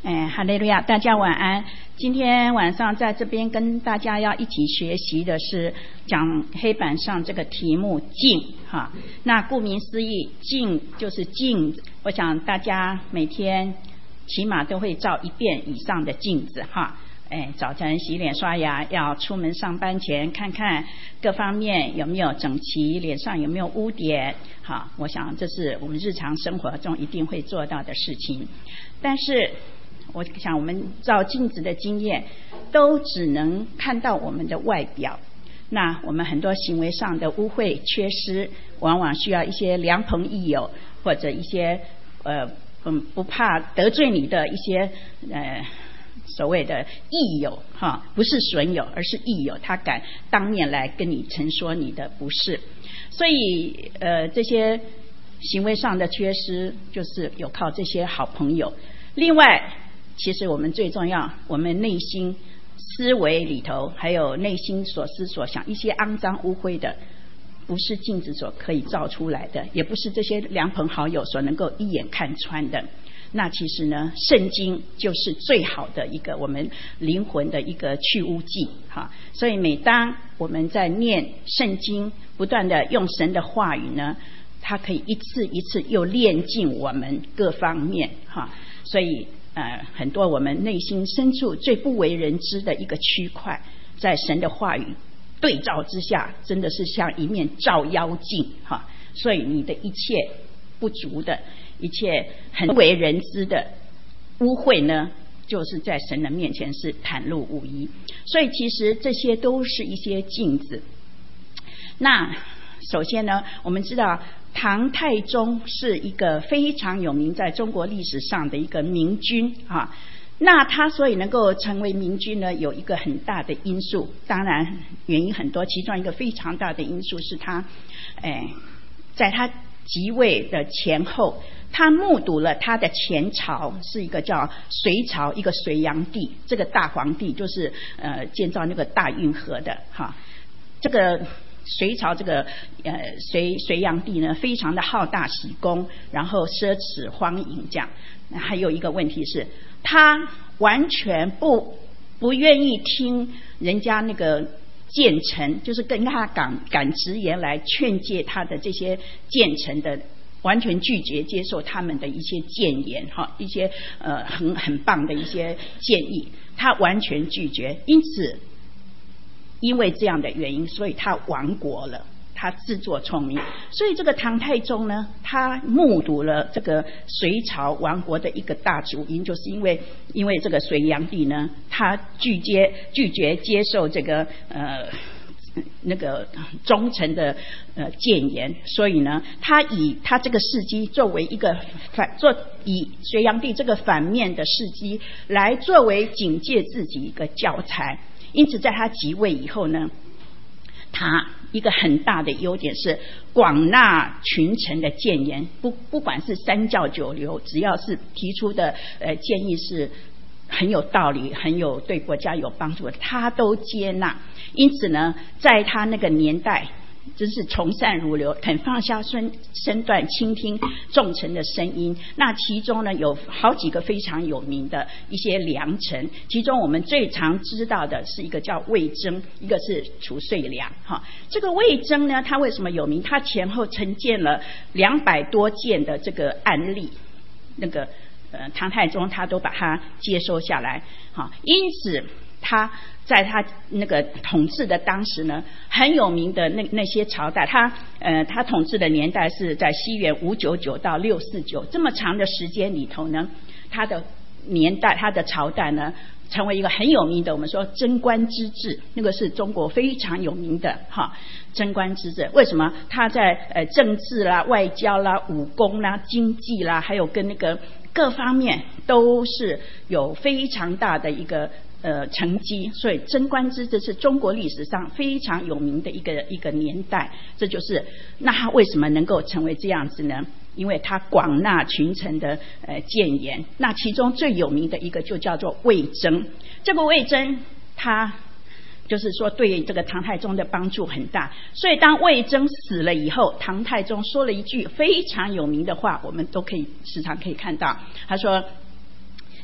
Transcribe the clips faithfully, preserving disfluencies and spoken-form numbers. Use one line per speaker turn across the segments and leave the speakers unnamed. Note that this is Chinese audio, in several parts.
哎，哈利路亚，大家晚安。今天晚上在这边跟大家要一起学习的是讲黑板上这个题目镜哈。那顾名思义，镜就是镜子。我想大家每天起码都会照一遍以上的镜子哈。哎，早晨洗脸刷牙，要出门上班前看看各方面有没有整齐，脸上有没有污点。好，我想这是我们日常生活中一定会做到的事情。但是我想我们照镜子的经验都只能看到我们的外表，那我们很多行为上的污秽缺失，往往需要一些良朋益友或者一些呃嗯不怕得罪你的一些呃所谓的益友哈，不是损友，而是益友，他敢当面来跟你陈说你的不是。所以呃这些行为上的缺失，就是有靠这些好朋友。另外，其实我们最重要，我们内心思维里头，还有内心所思所想，一些肮脏污秽的，不是镜子所可以照出来的，也不是这些良朋好友所能够一眼看穿的。那其实呢，圣经就是最好的一个我们灵魂的一个去污剂哈。所以每当我们在念圣经，不断的用神的话语呢，它可以一次一次又炼净我们各方面哈。所以呃，很多我们内心深处最不为人知的一个区块，在神的话语对照之下，真的是像一面照妖镜哈。所以你的一切不足的，一切很为人知的污秽呢，就是在神的面前是袒露无遗。所以其实这些都是一些镜子。那首先呢，我们知道唐太宗是一个非常有名在中国历史上的一个明君啊。那他所以能够成为明君呢，有一个很大的因素，当然原因很多，其中一个非常大的因素是他哎，在他即位的前后，他目睹了他的前朝是一个叫隋朝，一个隋炀帝，这个大皇帝就是呃建造那个大运河的哈。这个隋朝这个呃隋隋炀帝呢，非常的好大喜功，然后奢侈荒淫这样。还有一个问题是，他完全不不愿意听人家那个谏臣，就是跟他敢敢直言来劝诫他的这些谏臣的，完全拒绝接受他们的一些谏言哈，一些呃很很棒的一些建议，他完全拒绝。因此因为这样的原因，所以他亡国了，他自作聪明。所以这个唐太宗呢，他目睹了这个隋朝亡国的一个大主因，就是因为因为这个隋炀帝呢，他拒接拒绝接受这个呃那个忠臣的呃谏言，所以呢，他以他这个事迹作为一个反做以隋炀帝这个反面的事迹来作为警戒自己一个教材。因此在他即位以后呢，他一个很大的优点是广纳群臣的谏言，不不管是三教九流，只要是提出的呃建议是很有道理，很有对国家有帮助的，他都接纳。因此呢，在他那个年代真是从善如流，肯放下身身段倾听众臣的声音。那其中呢，有好几个非常有名的一些良臣，其中我们最常知道的是一个叫魏征，一个是褚遂良哈。这个魏征呢，他为什么有名？他前后呈现了两百多件的这个案例，那个呃唐太宗他都把它接收下来哈。因此他在他那个统治的当时呢，很有名的那那些朝代，他呃他统治的年代是在西元五九九到六四九，这么长的时间里头呢，他的年代他的朝代呢，成为一个很有名的，我们说贞观之治，那个是中国非常有名的哈。贞观之治为什么？他在呃政治啦、外交啦、武功啦、经济啦，还有跟那个各方面都是有非常大的一个呃成绩，所以贞观之治是中国历史上非常有名的一个一个年代。这就是那他为什么能够成为这样子呢？因为他广纳群臣的呃谏言。那其中最有名的一个就叫做魏征。这个魏征他就是说对这个唐太宗的帮助很大，所以当魏征死了以后，唐太宗说了一句非常有名的话，我们都可以时常可以看到，他说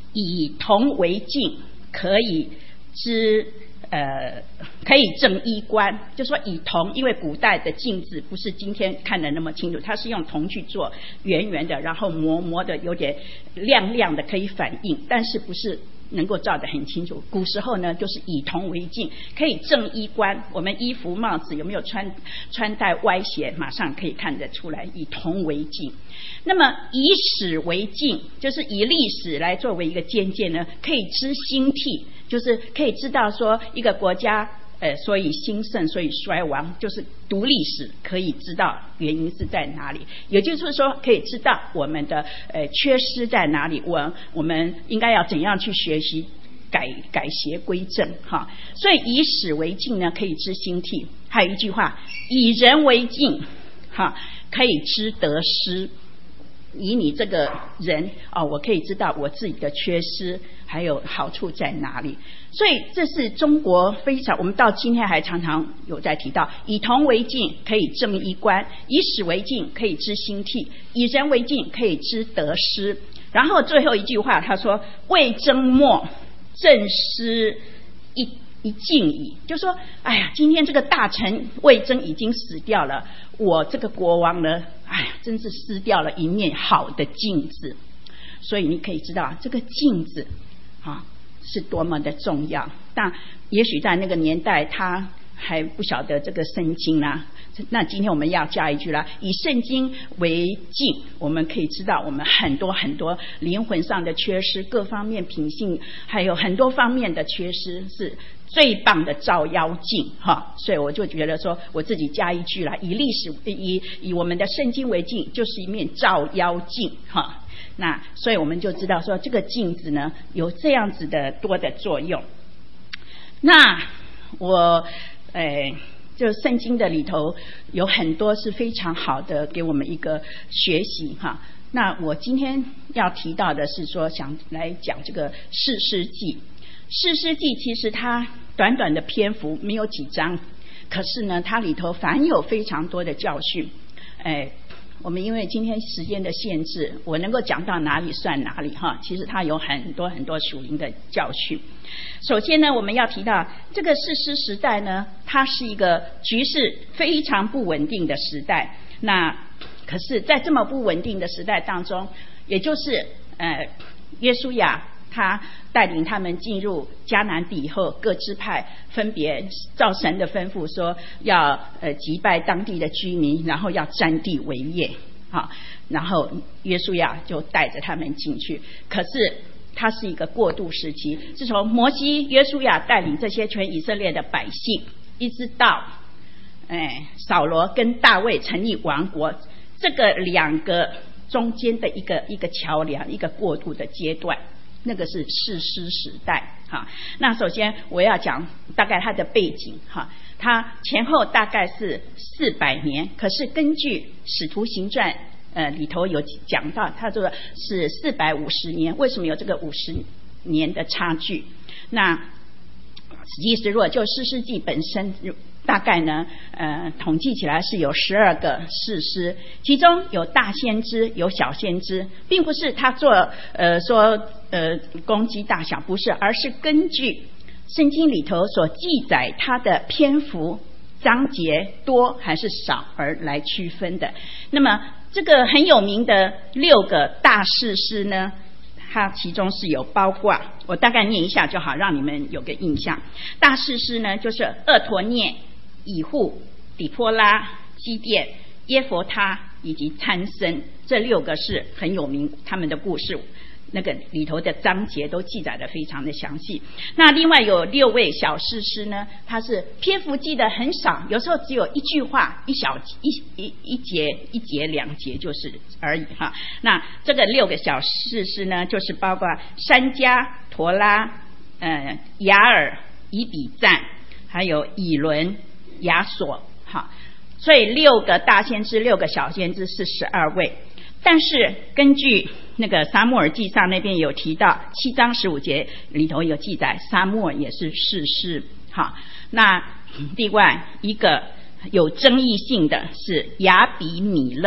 以铜为镜，可以知呃，可以正衣冠，就说以铜，因为古代的镜子不是今天看得那么清楚，它是用铜去做，圆圆的，然后磨磨的有点亮亮的，可以反映，但是不是能够照得很清楚。古时候呢，就是以铜为镜，可以正衣冠。我们衣服帽子有没有穿穿戴歪斜，马上可以看得出来，以铜为镜。那么以史为镜，就是以历史来作为一个鉴戒呢，可以知兴替，就是可以知道说一个国家呃，所以兴盛，所以衰亡，就是读历史可以知道原因是在哪里，也就是说可以知道我们的呃缺失在哪里，我我们应该要怎样去学习改改邪归正哈。所以以史为镜呢，可以知兴替。还有一句话，以人为镜哈，可以知得失。以你这个人哦，我可以知道我自己的缺失还有好处在哪里。所以这是中国非常，我们到今天还常常有在提到，以铜为镜可以正衣冠，以史为镜可以知兴替，以人为镜可以知得失。然后最后一句话他说，魏征末，正失一一镜矣，就说哎呀，今天这个大臣魏征已经死掉了，我这个国王呢，哎呀，真是失掉了一面好的镜子。所以你可以知道这个镜子啊是多么的重要。但也许在那个年代他还不晓得这个圣经啦、啊，那今天我们要加一句啦，以圣经为镜，我们可以知道我们很多很多灵魂上的缺失，各方面品性还有很多方面的缺失，是最棒的照妖镜哈。所以我就觉得说我自己加一句啦，以历史以以我们的圣经为镜，就是一面照妖镜哈。那所以我们就知道说这个镜子呢有这样子的多的作用。那我呃就圣经的里头有很多是非常好的，给我们一个学习哈。那我今天要提到的是说，想来讲这个士师记。士师记其实它短短的篇幅没有几章，可是呢它里头凡有非常多的教训。哎，我们因为今天时间的限制，我能够讲到哪里算哪里哈。其实它有很多很多属灵的教训。首先呢，我们要提到这个士师时代呢，它是一个局势非常不稳定的时代。那可是在这么不稳定的时代当中，也就是呃约书亚他带领他们进入迦南地以后，各支派分别照神的吩咐说要呃击败当地的居民，然后要占地为业好，然后约书亚就带着他们进去。可是它是一个过渡时期，是从摩西约书亚带领这些全以色列的百姓，一直到哎扫罗跟大卫成立王国，这个两个中间的一个一个桥梁，一个过渡的阶段，那个是士师时代哈。那首先我要讲大概它的背景哈，它前后大概是四百年，可是根据使徒行传呃里头有讲到，它这个是四百五十年。为什么有这个五十年的差距？那其实如果就士师记本身，大概呢呃统计起来是有十二个士师，其中有大先知有小先知，并不是他做呃说呃攻击大小，不是，而是根据圣经里头所记载它的篇幅章节多还是少而来区分的。那么这个很有名的六个大士师呢，它其中是有包括，我大概念一下就好，让你们有个印象。大士师呢就是厄陀涅、以户、底波拉、基甸、耶弗他以及参孙，这六个是很有名，他们的故事那个里头的章节都记载的非常的详细。那另外有六位小士师呢，他是篇幅记得很少，有时候只有一句话，一小一一一节一节两节就是而已哈。那这个六个小士师呢，就是包括珊迦、陀拉、呃雅尔、以比赞，还有以伦、亚索哈。所以六个大先知，六个小先知是十二位。但是根据那个撒母耳记上那边有提到，七章十五节里头有记载，撒母耳也是士师。好，那另外一个有争议性的是亚比米勒。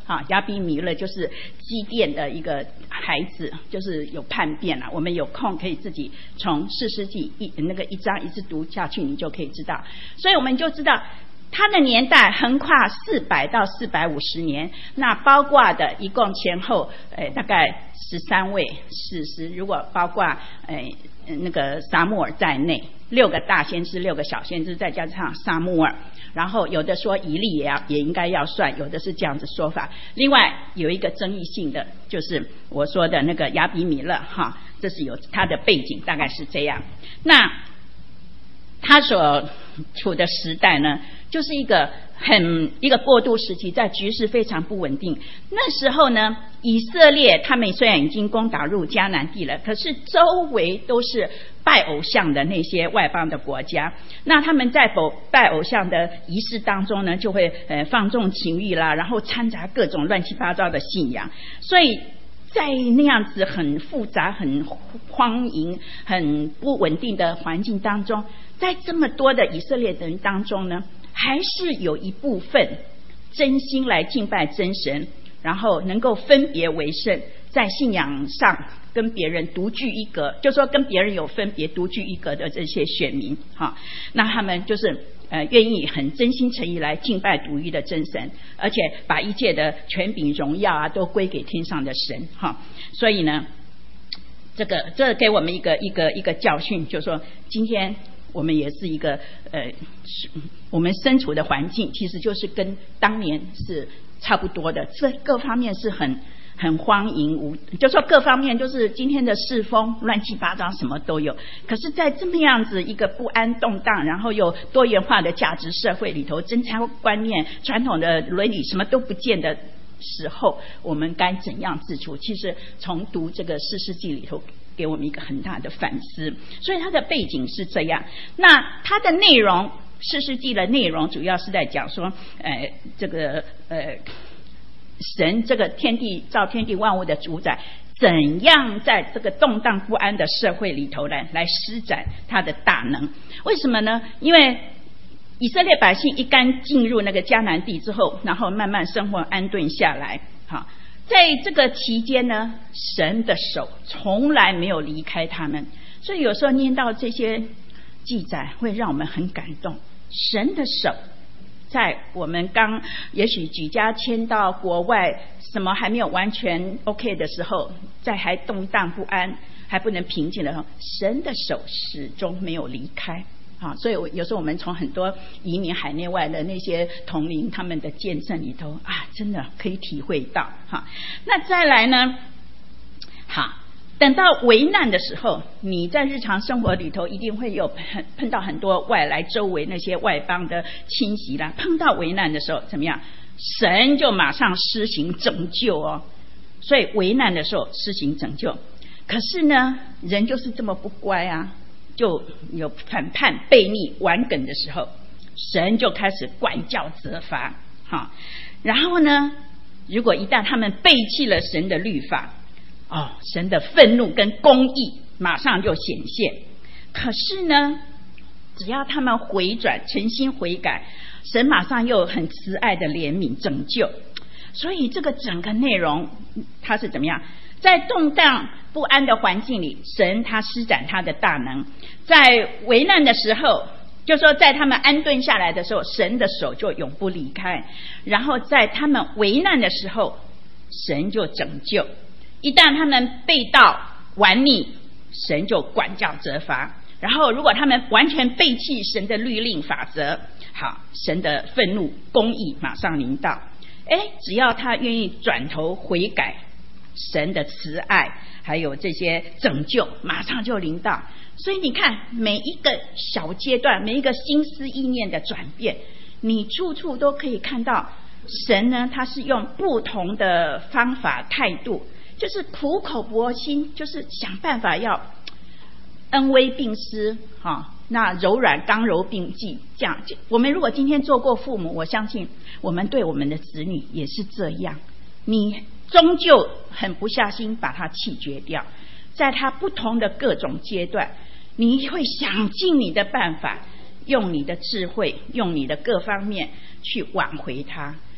啊，亚比米勒就是基甸的一个孩子，就是有叛变了。我们有空可以自己从士师记一那个一章一直读下去，你就可以知道。所以我们就知道他的年代横跨四百到四百五十年，那包括的一共前后呃大概十三位士师，如果包括呃那个撒母耳在内，六个大先知，六个小先知，再加上撒母耳，然后有的说以利也要也应该要算，有的是这样子说法。另外有一个争议性的，就是我说的那个亚比米勒哈，这是有他的背景，大概是这样。那他所处的时代呢，就是一个很一个过渡时期，在局势非常不稳定。那时候呢，以色列他们虽然已经攻打入迦南地了，可是周围都是拜偶像的那些外邦的国家。那他们在拜偶像的仪式当中呢，就会呃放纵情欲啦，然后掺杂各种乱七八糟的信仰。所以在那样子很复杂、很荒淫、很不稳定的环境当中，在这么多的以色列人当中呢，还是有一部分真心来敬拜真神，然后能够分别为圣，在信仰上跟别人独具一格，就说跟别人有分别独具一格的这些选民哈，那他们就是呃愿意很真心诚意来敬拜独一的真神，而且把一切的权柄荣耀啊都归给天上的神哈。所以呢，这个这给我们一个一个一个教训，就是说今天我们也是一个呃，我们身处的环境其实就是跟当年是差不多的，这各方面是很很荒淫无，就说各方面就是今天的世风乱七八糟什么都有。可是在这么样子一个不安动荡，然后又多元化的价值社会里头，贞操观念、传统的伦理什么都不见的时候，我们该怎样自处？其实从读这个士师记里头给我们一个很大的反思。所以它的背景是这样，那它的内容，士师记的内容主要是在讲说呃这个呃神这个天地造天地万物的主宰，怎样在这个动荡不安的社会里头来来施展他的大能。为什么呢？因为以色列百姓一旦进入那个迦南地之后，然后慢慢生活安顿下来，好，在这个期间呢，神的手从来没有离开他们。所以有时候念到这些记载会让我们很感动，神的手在我们刚也许举家迁到国外，什么还没有完全 OK 的时候，在还动荡不安还不能平静的时候，神的手始终没有离开啊。所以我有时候我们从很多移民海内外的那些同龄他们的见证里头啊，真的可以体会到哈。那再来呢，好，等到危难的时候，你在日常生活里头一定会有碰到很多外来周围那些外邦的侵袭啦。碰到危难的时候怎么样？神就马上施行拯救哦。所以危难的时候施行拯救，可是呢，人就是这么不乖啊，就有反叛、悖逆、顽梗的时候，神就开始管教责罚哈。然后呢，如果一旦他们背弃了神的律法，哦，神的愤怒跟公义马上就显现。可是呢，只要他们回转、诚心悔改，神马上又很慈爱的怜悯拯救。所以这个整个内容它是怎么样？在动荡不安的环境里，神他施展他的大能；在危难的时候，就说在他们安顿下来的时候，神的手就永不离开；然后在他们危难的时候，神就拯救。一旦他们背道顽逆，神就管教责罚。然后如果他们完全背弃神的律令法则，好，神的愤怒公义马上临到。哎，只要他愿意转头悔改，神的慈爱还有这些拯救马上就临到。所以你看每一个小阶段，每一个心思意念的转变，你处处都可以看到神呢，他是用不同的方法态度，就是苦口婆心，就是想办法要恩威并施哈，那柔软刚柔并济。这样，我们如果今天做过父母，我相信我们对我们的子女也是这样。你终究狠不下心把他弃绝掉，在他不同的各种阶段，你会想尽你的办法，用你的智慧，用你的各方面去挽回他。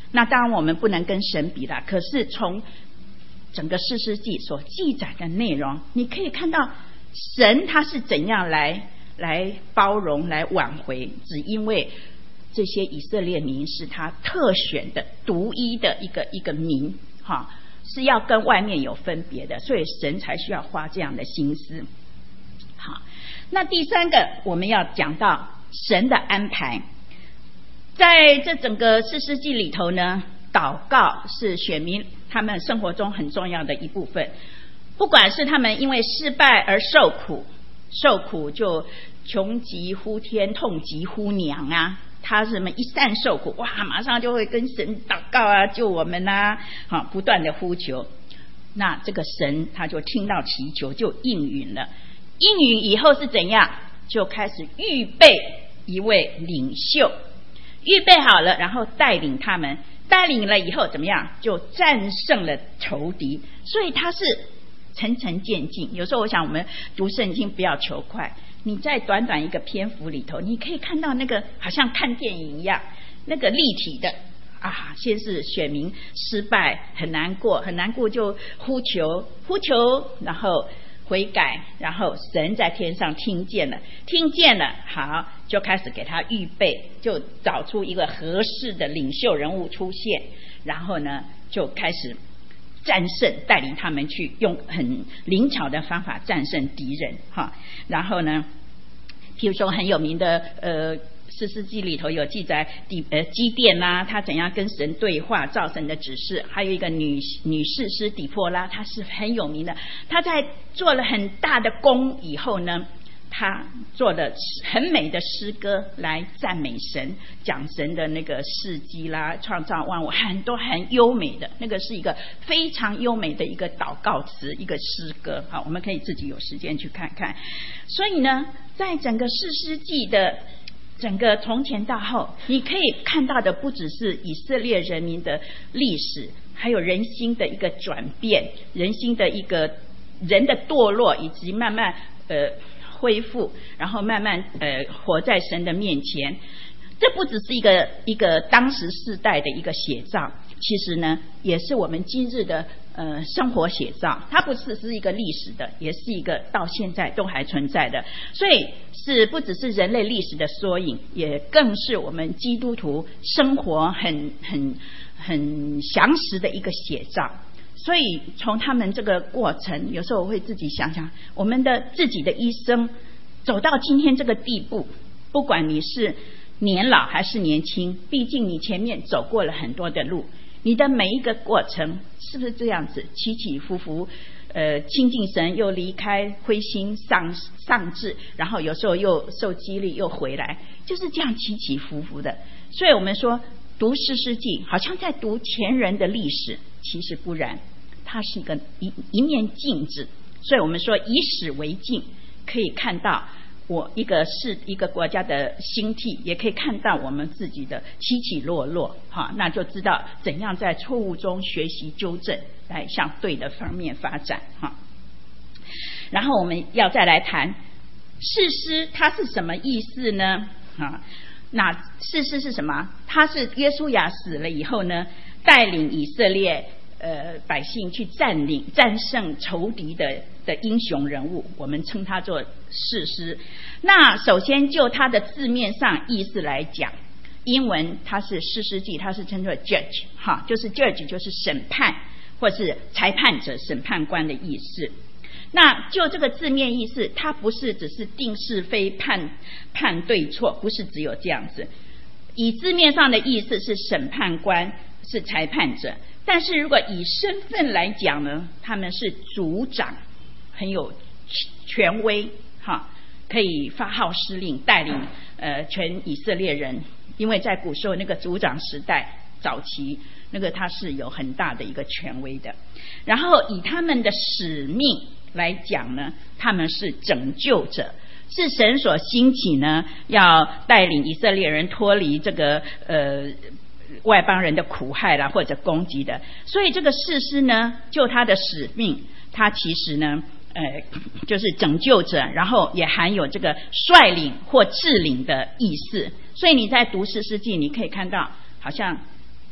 那当然我们不能跟神比啦，可是从整个士师记所记载的内容，你可以看到神他是怎样来来包容来挽回，只因为这些以色列民是他特选的独一的一个一个民哈，是要跟外面有分别的，所以神才需要花这样的心思。好，那第三个我们要讲到神的安排。在这整个士师记里头呢，祷告是选民他们生活中很重要的一部分。不管是他们因为失败而受苦，受苦就穷极呼天，痛极呼娘啊，他什么一旦受苦，哇，马上就会跟神祷告啊，救我们啊，好，不断的呼求。那这个神他就听到祈求，就应允了。应允以后是怎样？就开始预备一位领袖，预备好了，然后带领他们，带领了以后怎么样？就战胜了仇敌。所以他是层层渐进。有时候我想我们读圣经不要求快，你在短短一个篇幅里头，你可以看到那个好像看电影一样，那个立体的啊，先是选民失败，很难过，很难过就呼求呼求，然后悔改，然后神在天上听见了，听见了，好，就开始给他预备，就找出一个合适的领袖人物出现，然后呢，就开始战胜，带领他们去用很灵巧的方法战胜敌人哈。然后呢，譬如说很有名的呃士师记里头有记载底呃基甸啦，他怎样跟神对话，照神的指示。还有一个女女士师底波拉，她是很有名的，她在做了很大的功以后呢，他做了很美的诗歌来赞美神，讲神的那个事迹啦，创造万物，很多很优美的，那个是一个非常优美的一个祷告词，一个诗歌。好，我们可以自己有时间去看看。所以呢，在整个士师记的整个从前到后，你可以看到的不只是以色列人民的历史，还有人心的一个转变，人心的一个人的堕落，以及慢慢呃恢复，然后慢慢呃活在神的面前。这不只是一个一个当时世代的一个写照，其实呢也是我们今日的呃生活写照。它不只是一个历史的，也是一个到现在都还存在的。所以是不只是人类历史的缩影，也更是我们基督徒生活很很很详实的一个写照。所以从他们这个过程，有时候我会自己想想，我们的自己的一生走到今天这个地步，不管你是年老还是年轻，毕竟你前面走过了很多的路，你的每一个过程是不是这样子起起伏伏，呃，亲近神又离开，灰心丧丧志，然后有时候又受激励又回来，就是这样起起伏伏的。所以我们说读士师记好像在读前人的历史，其实不然，它是一个 一, 一面镜子。所以我们说以史为镜，可以看到我一个是一个国家的兴替，也可以看到我们自己的起起落落哈，那就知道怎样在错误中学习纠正，来向对的方面发展哈。然后我们要再来谈士师，它是什么意思呢？啊，那士师是什么？他是约书亚死了以后呢，带领以色列呃百姓去占领战胜仇敌的的英雄人物，我们称他做士师。那首先就他的字面上意思来讲，英文它是士师记，它是称作 judge 哈，就是 judge 就是审判或是裁判者、审判官的意思。那就这个字面意思，它不是只是定是非、判判对错，不是只有这样子。以字面上的意思是审判官，是裁判者，但是如果以身份来讲呢，他们是族长，很有权威哈，可以发号施令，带领呃全以色列人。因为在古时候那个族长时代早期，那个他是有很大的一个权威的。然后以他们的使命来讲呢，他们是拯救者，是神所兴起呢，要带领以色列人脱离这个呃外邦人的苦害啦，或者攻击的。所以这个士师呢，就他的使命，他其实呢呃就是拯救者，然后也含有这个率领或治领的意思。所以你在读士师记，你可以看到好像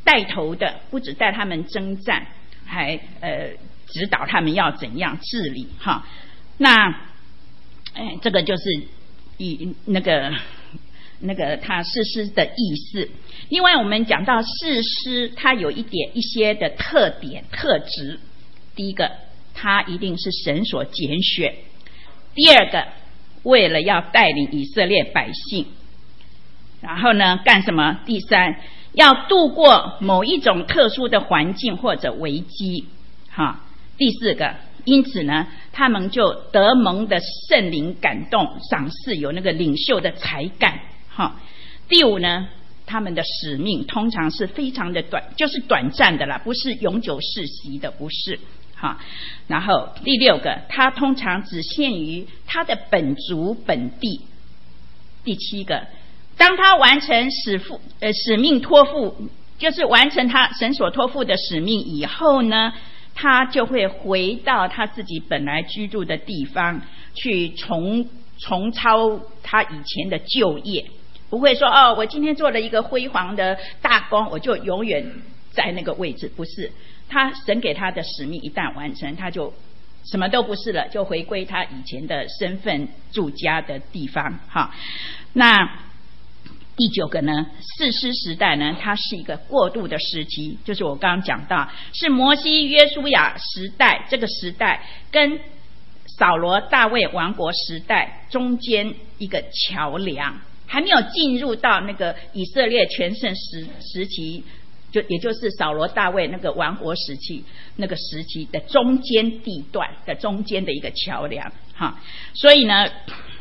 带头的，不只带他们征战，还呃指导他们要怎样治理哈。那哎，这个就是以那个那个他士师的意思。另外，我们讲到士师，他有一点一些的特点特质。第一个，他一定是神所拣选；第二个，为了要带领以色列百姓，然后呢，干什么？第三，要度过某一种特殊的环境或者危机，哈。第四个，因此呢，他们就得蒙的圣灵感动，赏赐有那个领袖的才干，哈。第五呢，他们的使命通常是非常的短，就是短暂的啦，不是永久世袭的，不是。好，然后第六个，他通常只限于他的本族本地。第七个，当他完成使付呃使命托付，就是完成他神所托付的使命以后呢，他就会回到他自己本来居住的地方去重重操他以前的旧业，不会说哦，我今天做了一个辉煌的大功，我就永远在那个位置，不是。他神给他的使命一旦完成，他就什么都不是了，就回归他以前的身份住家的地方。哈，那第九个呢，士师时代呢，它是一个过渡的时期，就是我刚刚讲到，是摩西约书亚时代这个时代跟扫罗大卫王国时代中间一个桥梁，还没有进入到那个以色列全盛时时期。就也就是扫罗大卫那个王国时期那个时期的中间地段的中间的一个桥梁哈，所以呢，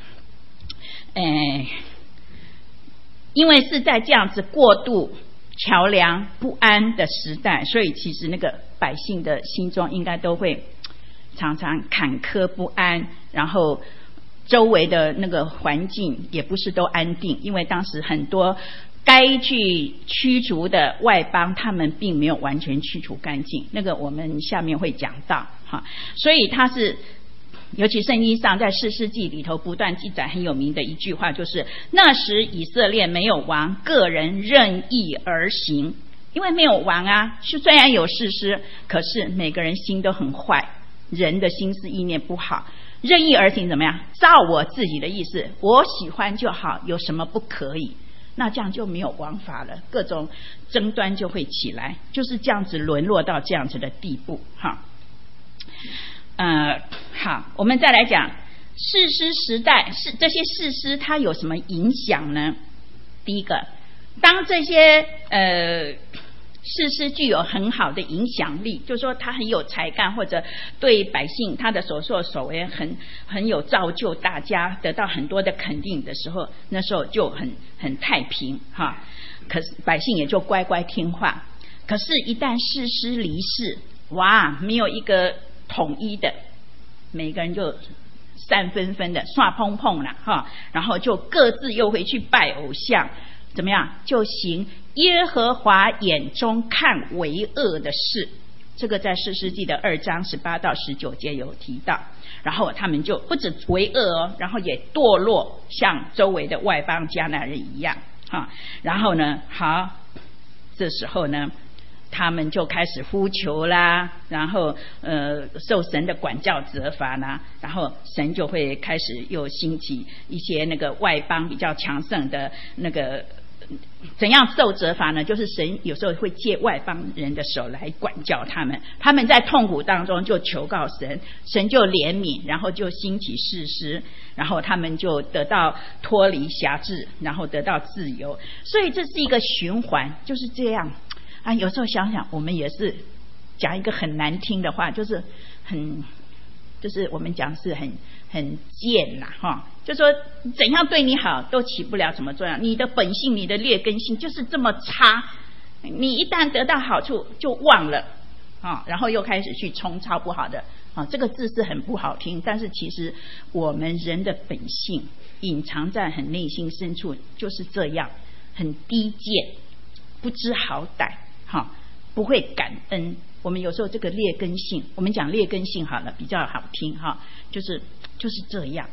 诶，因为是在这样子过渡桥梁不安的时代，所以其实那个百姓的心中应该都会常常坎坷不安，然后周围的那个环境也不是都安定，因为当时很多该去驱逐的外邦，他们并没有完全驱除干净，那个我们下面会讲到哈。所以他是，尤其圣经上在士师记里头不断记载很有名的一句话，就是那时以色列没有王，个人任意而行。因为没有王啊，虽然有士师，可是每个人心都很坏，人的心思意念不好，任意而行怎么样？照我自己的意思，我喜欢就好，有什么不可以？那这样就没有王法了，各种争端就会起来，就是这样子沦落到这样子的地步哈。呃，好，我们再来讲士师时代，是这些士师它有什么影响呢？第一个，当这些呃士师具有很好的影响力，就是说他很有才干，或者对百姓他的所作所为很很有造就，大家得到很多的肯定的时候，那时候就很很太平哈，可是百姓也就乖乖听话。可是，一旦士师离世，哇，没有一个统一的，每个人就散纷纷的耍碰碰了哈，然后就各自又回去拜偶像。怎么样？就行耶和华眼中看为恶的事，这个在士师记的二章十八到十九节有提到。然后他们就不止为恶哦，然后也堕落，像周围的外邦迦南人一样哈。然后呢，好，这时候呢，他们就开始呼求啦，然后呃受神的管教责罚啦，然后神就会开始又兴起一些那个外邦比较强盛的那个。怎样受责罚呢？就是神有时候会借外邦人的手来管教他们，他们在痛苦当中就求告神，神就怜悯，然后就兴起士师，然后他们就得到脱离辖制，然后得到自由。所以这是一个循环，就是这样啊。有时候想想，我们也是讲一个很难听的话，就是很，就是我们讲是很很贱啦哈。就说怎样对你好都起不了什么作用，你的本性你的劣根性就是这么差，你一旦得到好处就忘了啊，然后又开始去冲超不好的啊，这个字是很不好听，但是其实我们人的本性隐藏在很内心深处就是这样，很低贱，不知好歹哈，不会感恩。我们有时候这个劣根性，我们讲劣根性好了比较好听哈，就是就是这样。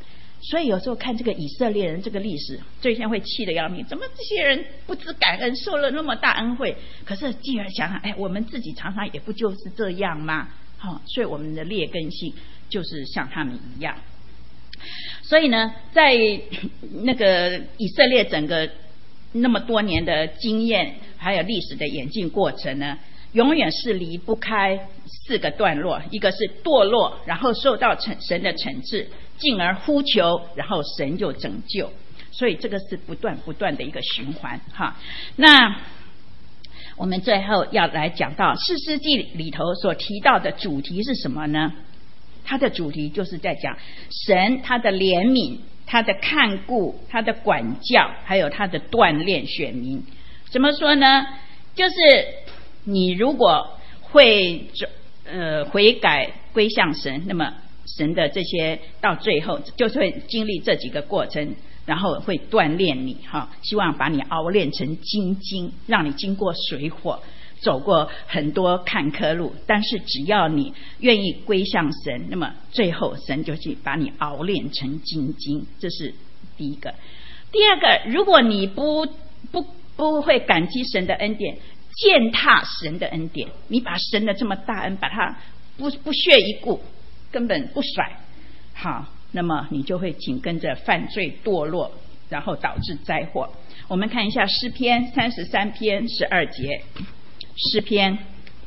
所以有时候看这个以色列人这个历史，最先会气得要命，怎么这些人不知感恩，受了那么大恩惠？可是继而想想，哎，我们自己常常也不就是这样吗？好、哦，所以我们的劣根性就是像他们一样。所以呢，在那个以色列整个那么多年的经验，还有历史的演进过程呢，永远是离不开四个段落：一个是堕落，然后受到神的惩治，进而呼求，然后神就拯救。所以这个是不断不断的一个循环哈。那我们最后要来讲到士师记里头所提到的主题是什么呢？它的主题就是在讲神他的怜悯，他的看顾，他的管教，还有他的锻炼选民。怎么说呢？就是你如果会呃悔改归向神，那么神的这些到最后就是会经历这几个过程，然后会锻炼你哈，希望把你熬炼成精金，让你经过水火，走过很多坎坷路。但是只要你愿意归向神，那么最后神就去把你熬炼成精金。这是第一个。第二个，如果你不不不会感激神的恩典，践踏神的恩典，你把神的这么大恩把它不不屑一顾，根本不甩，好，那么你就会紧跟着犯罪堕落，然后导致灾祸。我们看一下诗篇三十三篇十二节，诗篇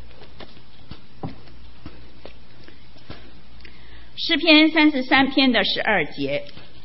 诗篇三十三篇的十二节，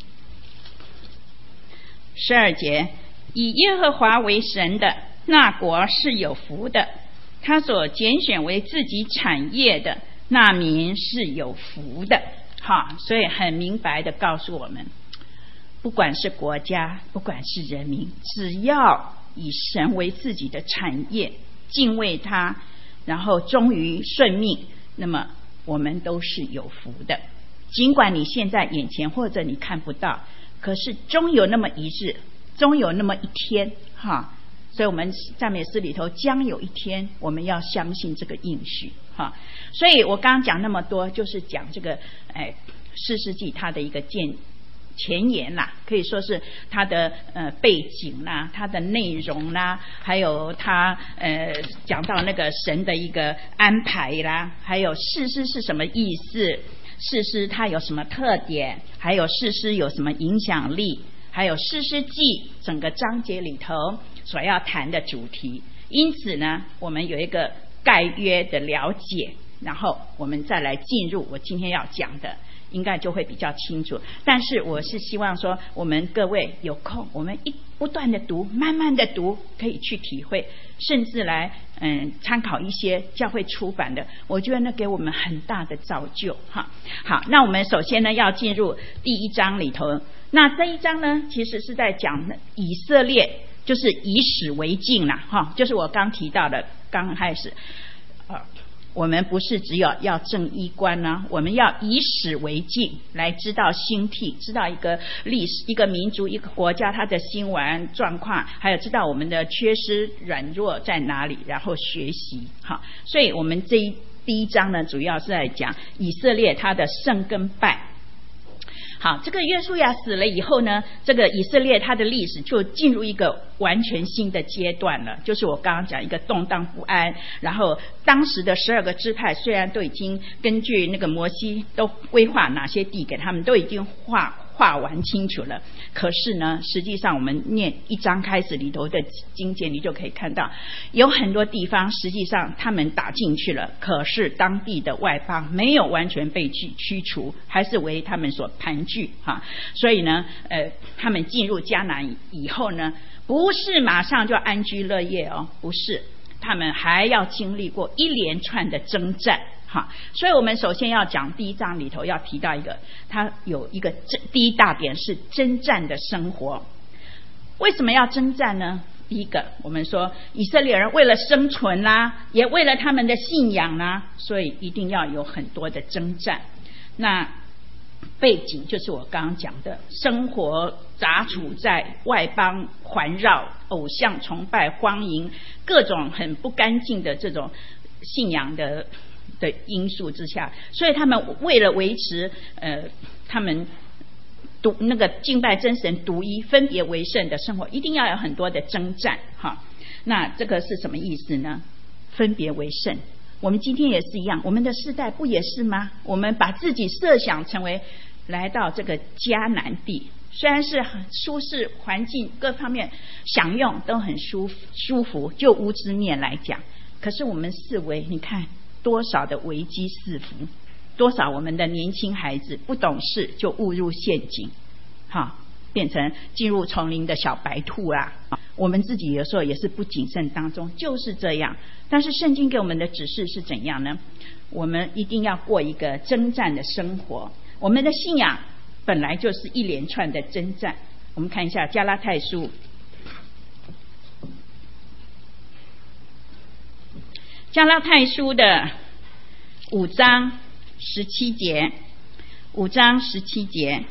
十二节，以耶和华为神的那国是有福的，他所拣选为自己产业的那民是有福的。好，所以很明白的告诉我们，不管是国家，不管是人民，只要以神为自己的产业，敬畏他，然后忠于顺命，那么我们都是有福的。尽管你现在眼前或者你看不到，可是终有那么一日，终有那么一天哈。所以我们赞美诗里头将有一天，我们要相信这个应许哈。所以我刚刚讲那么多，就是讲这个哎士师记它的一个见前言啦，可以说是它的呃背景啦，它的内容啦，还有它呃讲到那个神的一个安排啦，还有士师是什么意思，士师它有什么特点，还有士师有什么影响力，还有士师记整个章节里头所要谈的主题。因此呢，我们有一个概约的了解，然后我们再来进入我今天要讲的，应该就会比较清楚。但是我是希望说，我们各位有空，我们一不断的读，慢慢的读，可以去体会，甚至来嗯参考一些教会出版的，我觉得那给我们很大的造就哈。好，那我们首先呢要进入第一章里头。那这一章呢，其实是在讲以色列，就是以史为镜啦哈，就是我刚提到的，刚开始呃我们不是只有要正衣冠啊，我们要以史为镜，来知道兴替，知道一个历史、一个民族、一个国家它的兴亡状况，还有知道我们的缺失软弱在哪里，然后学习哈。所以我们这一第一章呢，主要是在讲以色列它的胜跟败。好，这个约书亚死了以后呢，这个以色列它的历史就进入一个完全新的阶段了，就是我刚刚讲一个动荡不安。然后当时的十二个支派虽然都已经根据那个摩西都规划哪些地给他们，都已经划划完清楚了，可是呢，实际上我们念一章开始里头的经节，你就可以看到有很多地方实际上他们打进去了，可是当地的外邦没有完全被驱驱除，还是为他们所盘踞哈。所以呢呃，他们进入迦南以后呢，不是马上就安居乐业哦，不是，他们还要经历过一连串的征战哈。所以我们首先要讲第一章里头要提到一个，它有一个第一大点是征战的生活。为什么要征战呢？第一个，我们说以色列人为了生存啦，也为了他们的信仰啦，所以一定要有很多的征战。那背景就是我刚刚讲的，生活杂处在外邦环绕、偶像崇拜、荒淫，各种很不干净的这种信仰的的因素之下，所以他们为了维持呃他们独那个敬拜真神独一分别为圣的生活，一定要有很多的征战哈。那这个是什么意思呢？分别为圣，我们今天也是一样，我们的世代不也是吗？我们把自己设想成为来到这个迦南地，虽然是很舒适环境，各方面享用都很舒舒服，就物质面来讲，可是我们视为你看多少的危机四伏，多少我们的年轻孩子不懂事就误入陷阱，哈，变成进入丛林的小白兔啦。我们自己有时候也是不谨慎当中，就是这样。但是圣经给我们的指示是怎样呢？我们一定要过一个征战的生活。我们的信仰本来就是一连串的征战。我们看一下加拉太书，加拉太书的五章十七节，五章十七节，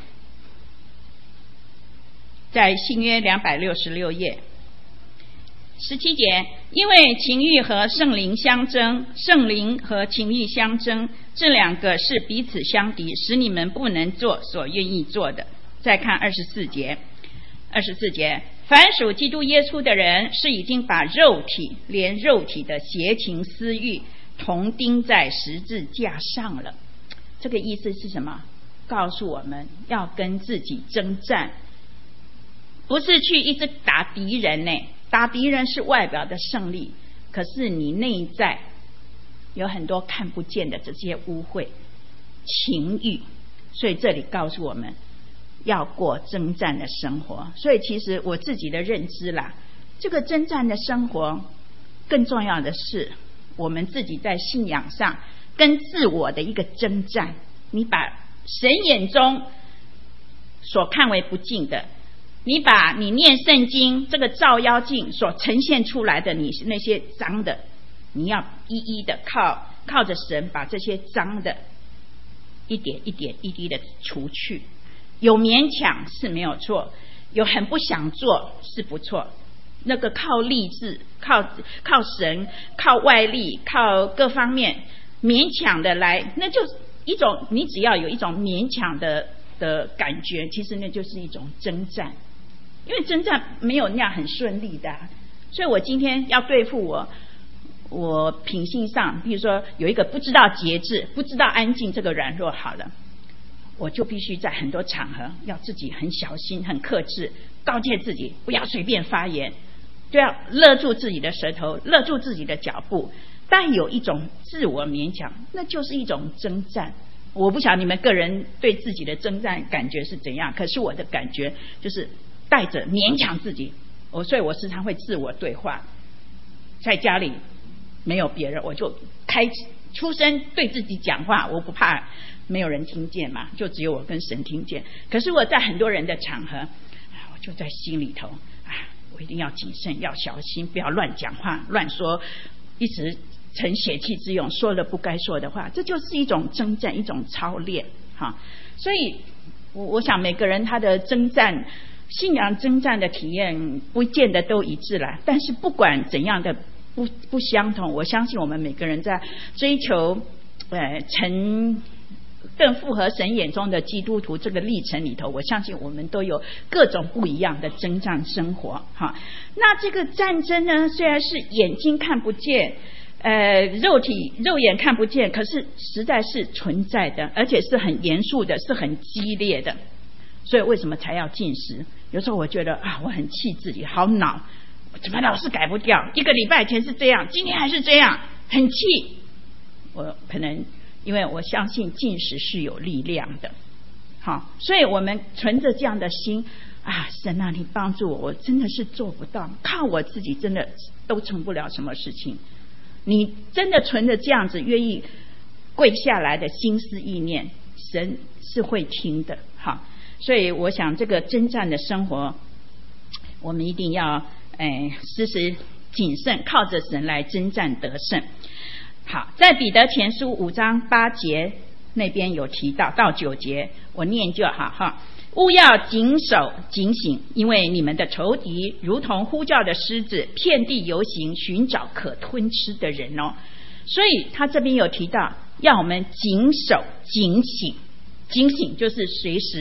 在新约两百六十六页。十七节，因为情欲和圣灵相争，圣灵和情欲相争，这两个是彼此相敌，使你们不能做所愿意做的。再看二十四节，二十四节，凡属基督耶稣的人，是已经把肉体连肉体的邪情私欲同钉在十字架上了。这个意思是什么？告诉我们要跟自己征战，不是去一直打敌人呢。打敌人是外表的胜利，可是你内在有很多看不见的这些污秽情欲，所以这里告诉我们要过征战的生活。所以其实我自己的认知啦，这个征战的生活更重要的是我们自己在信仰上跟自我的一个征战。你把神眼中所看为不敬的，你把你念圣经这个照妖镜所呈现出来的你那些脏的，你要一一的靠靠着神把这些脏的一点一点一滴的除去。有勉强是没有错，有很不想做是不错，那个靠力志靠靠神靠外力靠各方面勉强的来，那就是一种，你只要有一种勉强的的感觉，其实那就是一种征战。因为征战没有那样很顺利的、啊，所以我今天要对付我我品性上，比如说有一个不知道节制不知道安静这个软弱，好了，我就必须在很多场合要自己很小心很克制，告诫自己不要随便发言，就要勒住自己的舌头，勒住自己的脚步，但有一种自我勉强，那就是一种征战。我不晓得你们个人对自己的征战感觉是怎样，可是我的感觉就是带着勉强自己，我所以我时常会自我对话，在家里没有别人，我就开出声对自己讲话，我不怕没有人听见嘛，就只有我跟神听见。可是我在很多人的场合，我就在心里头啊，我一定要谨慎，要小心，不要乱讲话乱说，一直成血气之勇，说了不该说的话，这就是一种征战，一种操练哈。所以我我想每个人他的征战信仰征战的体验不见得都一致啦，但是不管怎样的不不相同，我相信我们每个人在追求呃成更符合神眼中的基督徒这个历程里头，我相信我们都有各种不一样的征战生活哈。那这个战争呢，虽然是眼睛看不见，呃，肉体肉眼看不见，可是实在是存在的，而且是很严肃的，是很激烈的。所以为什么才要禁食？有时候我觉得啊，我很气自己，好恼，怎么老是改不掉？一个礼拜前是这样，今天还是这样，很气。我可能因为我相信禁食是有力量的，好，所以我们存着这样的心啊，神啊，你帮助我，我真的是做不到，靠我自己真的都成不了什么事情。你真的存着这样子愿意跪下来的心思意念，神是会听的，好。所以我想这个征战的生活，我们一定要哎时时谨慎，靠着神来征战得胜。好，在彼得前书五章八节那边有提到到九节，我念就好哈。务要谨守警醒，因为你们的仇敌如同呼叫的狮子，遍地游行，寻找可吞吃的人哦。所以他这边有提到要我们谨守警醒，警醒就是随时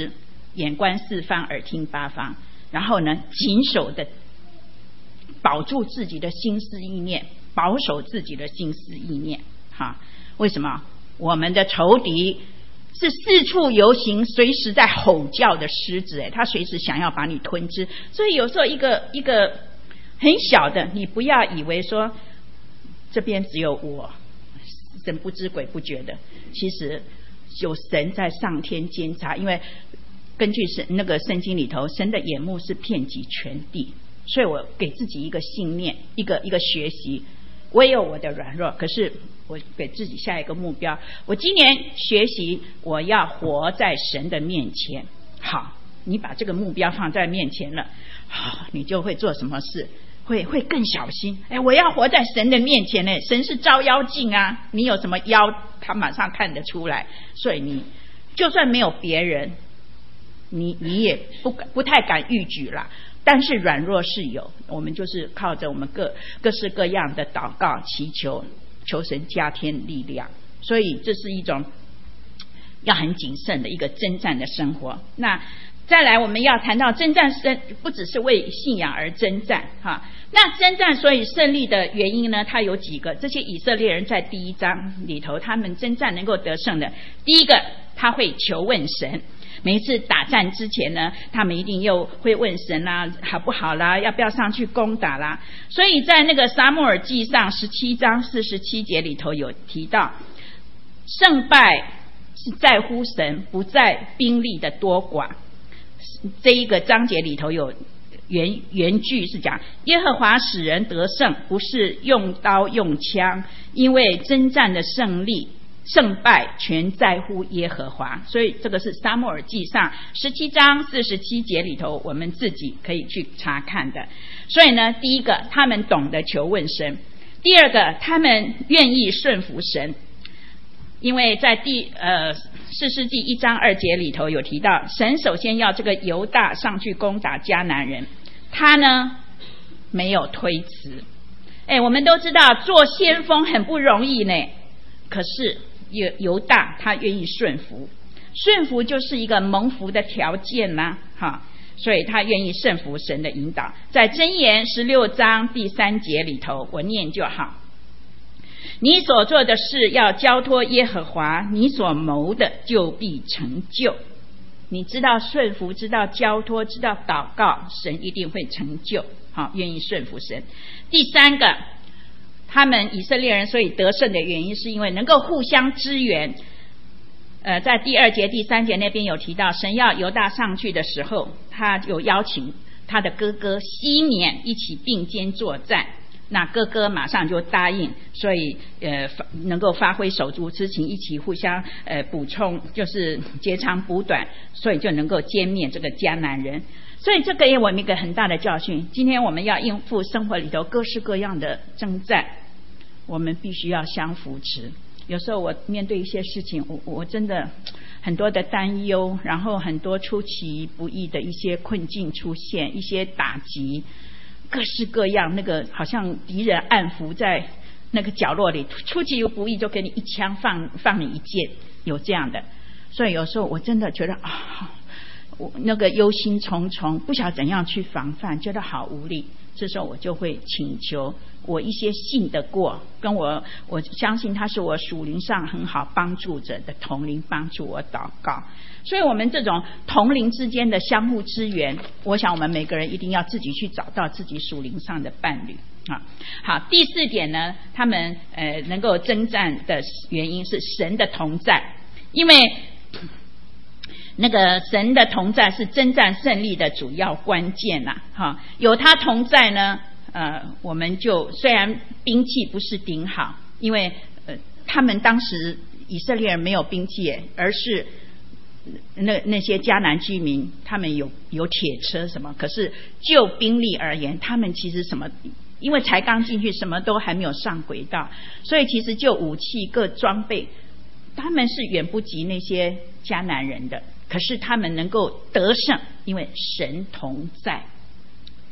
眼观四方，耳听八方，然后呢，谨守的保住自己的心思意念，保守自己的心思意念。哈，为什么？我们的仇敌是四处游行，随时在吼叫的狮子，哎，他随时想要把你吞吃。所以有时候一个一个很小的，你不要以为说这边只有我，神不知鬼不觉的，其实有神在上天监察。因为根据神那个圣经里头，神的眼目是遍及全地，所以我给自己一个信念，一个一个学习。我也有我的软弱，可是我给自己下一个目标，我今年学习我要活在神的面前。好，你把这个目标放在面前了，好，你就会做什么事会会更小心。哎，我要活在神的面前呢，神是照妖镜啊，你有什么妖他马上看得出来。所以你就算没有别人，你你也不不太敢逾矩啦。但是软弱是有，我们就是靠着我们各各式各样的祷告祈求，求神加添力量。所以这是一种要很谨慎的一个征战的生活。那再来我们要谈到征战生，不只是为信仰而征战哈。那征战所以胜利的原因呢，它有几个。这些以色列人在第一章里头，他们征战能够得胜的，第一个他会求问神。每一次打战之前呢，他们一定又会问神啦，好不好啦，要不要上去攻打啦。所以在那个撒母耳记上十七章四十七节里头有提到，胜败是在乎神，不在兵力的多寡。这一个章节里头有原原句是讲，耶和华使人得胜，不是用刀用枪，因为征战的胜利胜败全在乎耶和华。所以这个是撒母耳记上十七章四十七节里头，我们自己可以去查看的。所以呢，第一个他们懂得求问神，第二个他们愿意顺服神。因为在第呃士师记一章二节里头有提到，神首先要这个犹大上去攻打迦南人，他呢没有推辞。哎，我们都知道做先锋很不容易呢，可是犹犹大他愿意顺服，顺服就是一个蒙福的条件啦，哈，所以他愿意顺服神的引导。在箴言十六章第三节里头，我念就好。你所做的事要交托耶和华，你所谋的就必成就。你知道顺服，知道交托，知道祷告，神一定会成就。好，愿意顺服神。第三个，他们以色列人所以得胜的原因，是因为能够互相支援。呃，在第二节、第三节那边有提到，神要犹大上去的时候，他有邀请他的哥哥西缅一起并肩作战。那哥哥马上就答应，所以呃能够发挥手足之情，一起互相呃补充，就是截长补短，所以就能够歼灭这个迦南人。所以这个给我们一个很大的教训。今天我们要应付生活里头各式各样的征战，我们必须要相扶持。有时候我面对一些事情，我我真的很多的担忧，然后很多出其不意的一些困境出现，一些打击。各式各样，那个好像敌人暗伏在那个角落里，出其不意就给你一枪放放你一箭，有这样的。所以有时候我真的觉得啊，我那个忧心忡忡，不晓得怎样去防范，觉得好无力。这时候我就会请求我一些信得过，跟我我相信他是我属灵上很好帮助者的同灵，帮助我祷告。所以我们这种同灵之间的相互支援，我想我们每个人一定要自己去找到自己属灵上的伴侣啊。好，第四点呢，他们呃能够征战的原因是神的同在，因为那个神的同在是征战胜利的主要关键呐、啊，哈，有他同在呢，呃，我们就虽然兵器不是顶好，因为呃他们当时以色列人没有兵器，而是那那些迦南居民，他们有有铁车什么，可是就兵力而言，他们其实什么，因为才刚进去，什么都还没有上轨道，所以其实就武器各装备，他们是远不及那些迦南人的。可是他们能够得胜，因为神同在。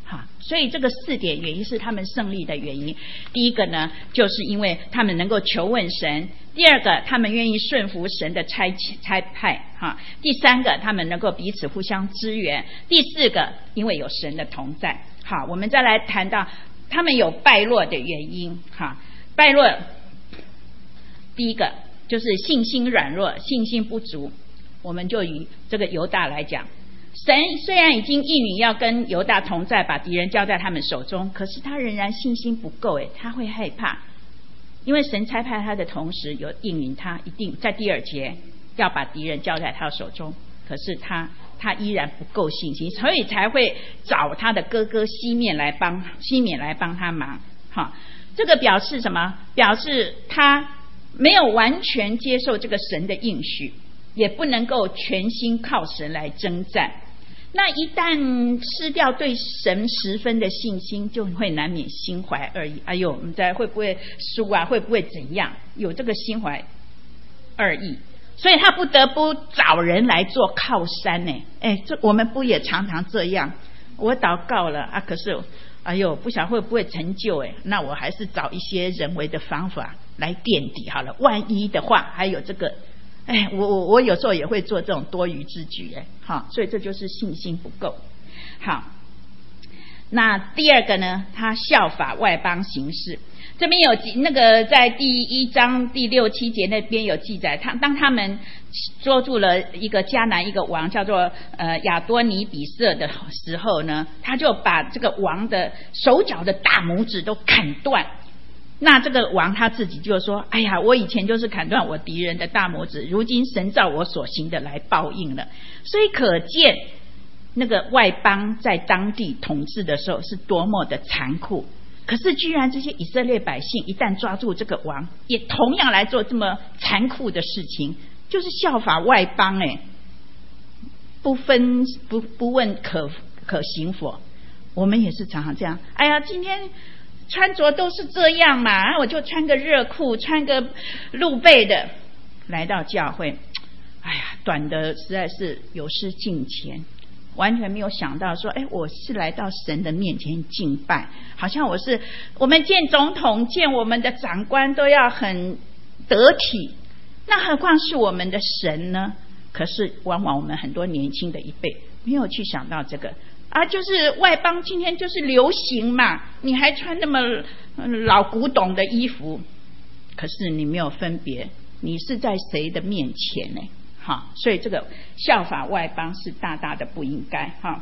好，所以这个四点原因是他们胜利的原因。第一个呢，就是因为他们能够求问神；第二个，他们愿意顺服神的差差派；哈，第三个，他们能够彼此互相支援；第四个，因为有神的同在。好，我们再来谈到他们有败落的原因。哈，败落，第一个就是信心软弱、信心不足。我们就以这个犹大来讲。神虽然已经应允要跟犹大同在，把敌人交在他们手中，可是他仍然信心不够，诶，他会害怕，因为神差派他的同时有应允他一定在第二节要把敌人交在他手中，可是他他依然不够信心，所以才会找他的哥哥西缅来帮西缅来帮他忙。好，这个表示什么？表示他没有完全接受这个神的应许，也不能够全心靠神来征战。那一旦失掉对神十分的信心，就会难免心怀二意。哎呦，我们在会不会输啊？会不会怎样？有这个心怀二意，所以他不得不找人来做靠山呢。哎，这我们不也常常这样？我祷告了啊，可是哎呦，不晓得会不会成就？哎，那我还是找一些人为的方法来垫底好了。万一的话，还有这个。哎，我我我有时候也会做这种多余之举，哎，好，所以这就是信心不够。好，那第二个呢，他效法外邦行事。这边有那个在第一章第六七节那边有记载，他当他们捉住了一个迦南一个王叫做呃亚多尼比色的时候呢，他就把这个王的手脚的大拇指都砍断。那这个王他自己就说，哎呀，我以前就是砍断我敌人的大拇指，如今神照我所行的来报应了。所以可见那个外邦在当地统治的时候是多么的残酷。可是居然这些以色列百姓一旦抓住这个王，也同样来做这么残酷的事情，就是效法外邦，哎，不分不不问可可行否。我们也是常常这样，哎呀，今天穿着都是这样嘛，我就穿个热裤，穿个露背的来到教会，哎呀，短的实在是有失敬虔，完全没有想到说，哎，我是来到神的面前敬拜，好像我是我们见总统见我们的长官都要很得体，那何况是我们的神呢？可是往往我们很多年轻的一辈没有去想到这个啊，就是外邦今天就是流行嘛，你还穿那么老古董的衣服，可是你没有分别你是在谁的面前呢？好，所以这个效法外邦是大大的不应该。好，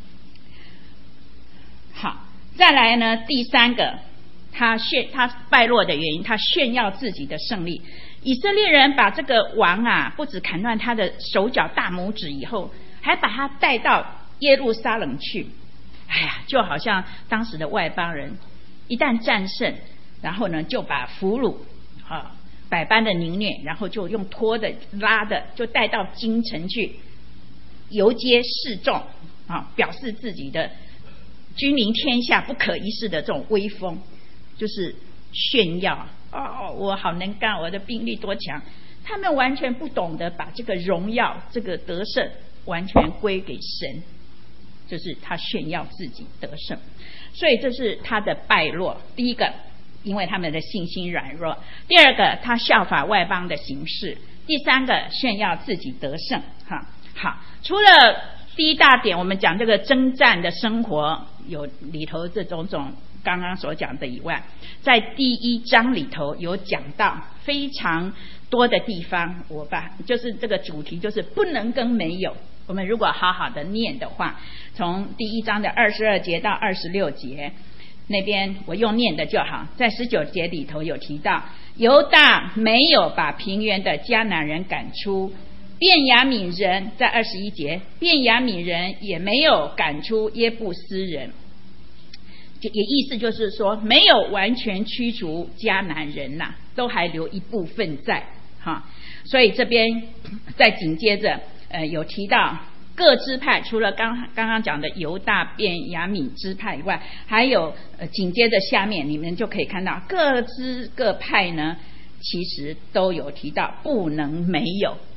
好，再来呢，第三个他炫他败落的原因，他炫耀自己的胜利。以色列人把这个王啊，不止砍断他的手脚大拇指以后，还把他带到耶路撒冷去。哎呀，就好像当时的外邦人一旦战胜，然后呢就把俘虏啊百般的凌虐，然后就用拖的拉的就带到京城去游街示众啊，表示自己的君临天下不可一世的这种威风，就是炫耀哦，我好能干，我的兵力多强。他们完全不懂得把这个荣耀这个得胜完全归给神，就是他炫耀自己得胜，所以这是他的败落。第一个因为他们的信心软弱，第二个他效法外邦的形式，第三个炫耀自己得胜。哈，好，除了第一大点我们讲这个征战的生活有里头这种种刚刚所讲的以外，在第一章里头有讲到非常多的地方，我把就是这个主题就是不能跟没有。我们如果好好的念的话，从第一章的二十二节到二十六节那边我用念的就好。在十九节里头有提到，犹大没有把平原的迦南人赶出，便雅悯人在二十一节，便雅悯人也没有赶出耶布斯人，也意思就是说没有完全驱逐迦南人呐、啊，都还留一部分在哈。所以这边再紧接着呃有提到各支派，除了刚刚刚讲的犹大便雅悯支派以外，还有呃紧接着下面你们就可以看到各支各派呢，其实都有提到不能没有。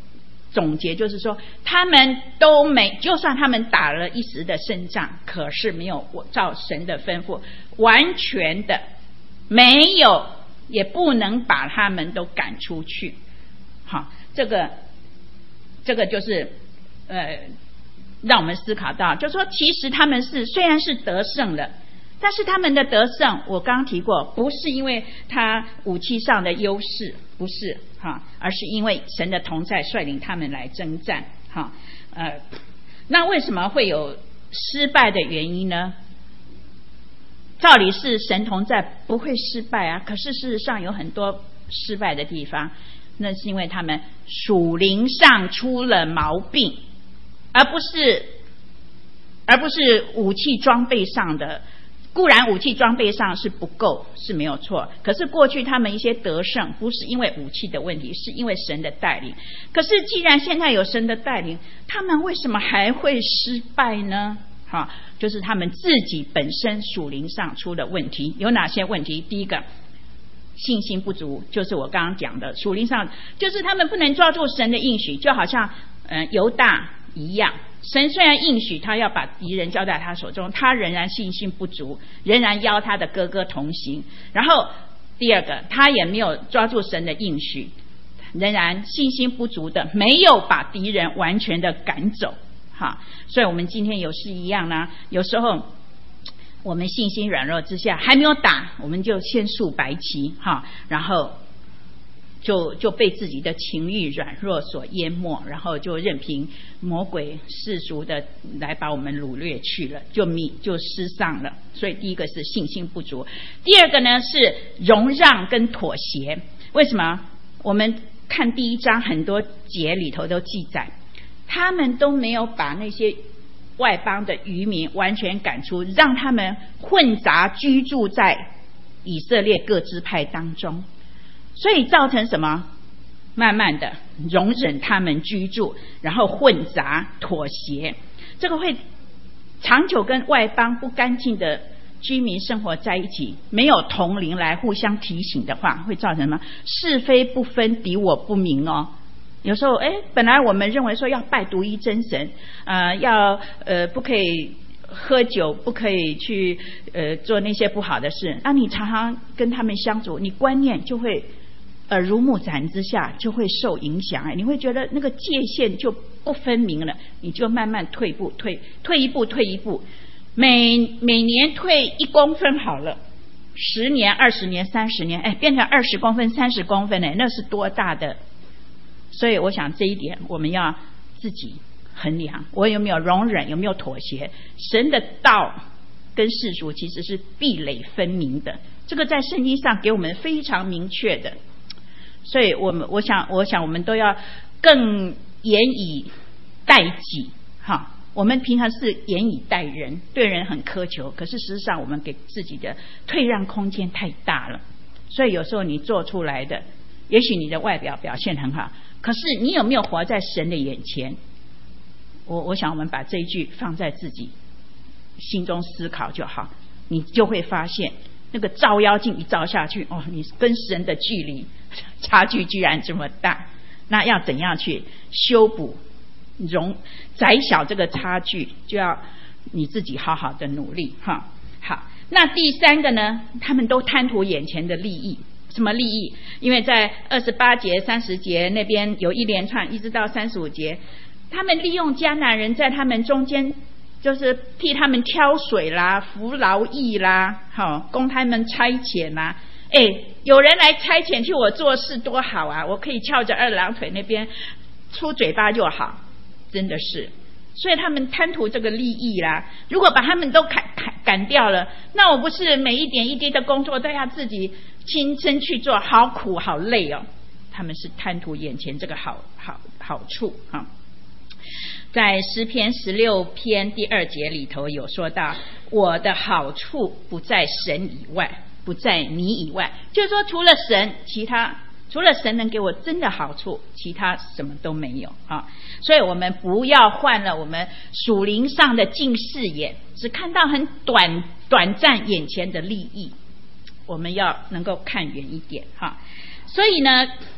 总结就是说，他们都没，就算他们打了一时的胜仗，可是没有照神的吩咐，完全的没有，也不能把他们都赶出去。好，这个这个就是呃，让我们思考到，就是说，其实他们是虽然是得胜了，但是他们的得胜，我刚刚提过，不是因为他武器上的优势，不是哈，而是因为神的同在率领他们来征战哈。呃，那为什么会有失败的原因呢？照理是神同在不会失败啊，可是事实上有很多失败的地方，那是因为他们属灵上出了毛病，而不是而不是武器装备上的。固然武器装备上是不够，是没有错，可是过去他们一些得胜不是因为武器的问题，是因为神的带领。可是既然现在有神的带领，他们为什么还会失败呢？哈，就是他们自己本身属灵上出了问题。有哪些问题？第一个，信心不足，就是我刚刚讲的属灵上，就是他们不能抓住神的应许，就好像嗯犹大一样。神虽然应许他要把敌人交在他手中，他仍然信心不足，仍然邀他的哥哥同行。然后第二个，他也没有抓住神的应许，仍然信心不足的，没有把敌人完全的赶走。哈，所以我们今天有事一样呢，有时候我们信心软弱之下，还没有打，我们就先竖白旗哈，然后就就被自己的情欲软弱所淹没，然后就任凭魔鬼世俗的来把我们掳掠去了，就迷就失丧了。所以第一个是信心不足，第二个呢是容让跟妥协。为什么？我们看第一章很多节里头都记载，他们都没有把那些外邦的渔民完全赶出，让他们混杂居住在以色列各支派当中。所以造成什么？慢慢的容忍他们居住，然后混杂妥协，这个会长久跟外邦不干净的居民生活在一起，没有同龄来互相提醒的话，会造成什么？是非不分，敌我不明哦。有时候哎，本来我们认为说要拜独一真神，呃，要呃不可以喝酒，不可以去呃做那些不好的事，那你常常跟他们相处，你观念就会耳濡目染之下就会受影响，你会觉得那个界限就不分明了，你就慢慢退步，退退一步，退一步，每每年退一公分好了，十年、二十年、三十年，哎，变成二十公分、三十公分，哎，那是多大的？所以我想这一点我们要自己衡量，我有没有容忍，有没有妥协？神的道跟世俗其实是壁垒分明的，这个在圣经上给我们非常明确的。所以我们我想我想我们都要更严以待己哈。我们平常是严以待人，对人很苛求，可是事实上我们给自己的退让空间太大了。所以有时候你做出来的，也许你的外表表现很好，可是你有没有活在神的眼前？我我想我们把这一句放在自己心中思考就好，你就会发现那个照妖镜一照下去，哦，你跟神的距离差距居然这么大，那要怎样去修补容窄小这个差距，就要你自己好好的努力哈。好，那第三个呢，他们都贪图眼前的利益。什么利益？因为在二十八节、三十节那边有一连串，一直到三十五节，他们利用迦南人在他们中间，就是替他们挑水啦、服劳役啦，好，供他们差遣啦。哎，有人来差遣替我做事多好啊！我可以翘着二郎腿那边出嘴巴就好，真的是。所以他们贪图这个利益啦。如果把他们都赶赶赶掉了，那我不是每一点一滴的工作都要自己亲身去做，好苦好累哦。他们是贪图眼前这个好好好处哈。在诗篇十六篇第二节里头有说到，我的好处不在神以外，不在你以外，就是说除了神，其他除了神能给我真的好处，其他什么都没有啊。所以我们不要换了我们属灵上的近视眼，只看到很短短暂眼前的利益，我们要能够看远一点哈。所以呢，